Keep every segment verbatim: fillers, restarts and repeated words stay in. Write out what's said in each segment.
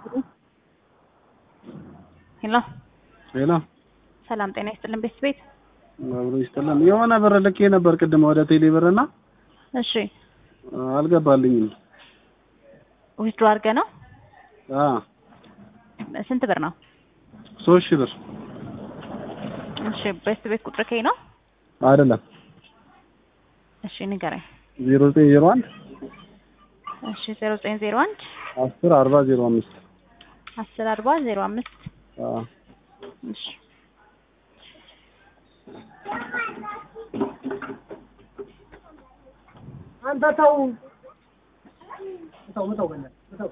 ሄሎ ሄሎ ሰላም ጤና ይስጥልን ቤት ቤት አብሮ ይስጥልን የሆነ ብር ልኬ ነበር ቅድም ወደ ቴሌ ብርና እሺ አልገባልኝም ዊዝድሮ አድርገ ነው አ ስንት ብር ነው ሶስት ሺህ ብር እሺ ቤት ቤት ቁጥር ከይ ነው አይደለም እሺ ንገረኝ ዜሮ ዘጠኝ ዜሮ አንድ እሺ ዜሮ ዘጠኝ ዜሮ አንድ አስር አርባ ዜሮ አምስት አስር አርባ ዜሮ አምስት አ እሺ አንተ ተው ተው ተው በለ ተው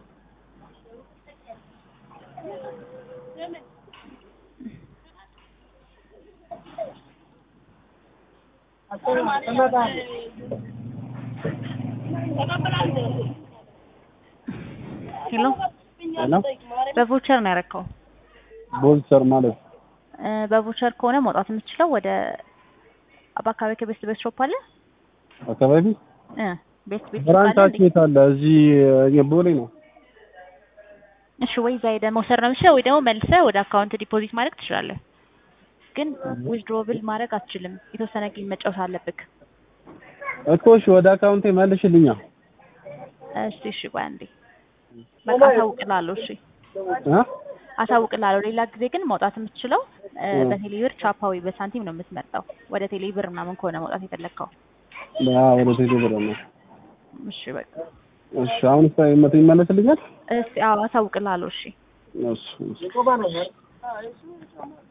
ሄሎ ሄሎ በቮቸር ነው ያረከው ቦልቸር ማለት በቮቸር ከሆነ መውጣት የምትችለው ወደ አባካባቢ ከቤስት ቤት ሾፕ አለ አካባቢ እ ቤስት ቤት ብራንቻችሁ የት አለ እዚህ የቦሌ ነው እሺ ወይ ዛይደ መውሰድ ነው የምትችለው ወይ ደግሞ መልሰህ ወደ አካውንት ዲፖዚት ማድረግ ትችላለህ ግን ዊዝድሮብል ማድረግ አትችልም የተወሰነ ጊዜ መጫወት አለብህ እኮ እሺ ወደ አካውንቴ መልሽልኛ እሺ እሺ ቆይ አንዴ በቃ አሳውቅልሃለሁ እሺ እ አሳውቅልሃለሁ ሌላ ጊዜ ግን መውጣት የምትችለው በቴሌብር ቻፓዊ በሳንቲም ነው የምትመጣው ወደ ቴሌብር ምናምን ከሆነ መውጣት የፈለግከው ያ ወደ ቴሌብር ነው እሺ በቃ እሺ አሁን እስከ ይመለስልኛል እሺ አዎ አሳውቅልሃለሁ እሺ እሺ ቆባ ነው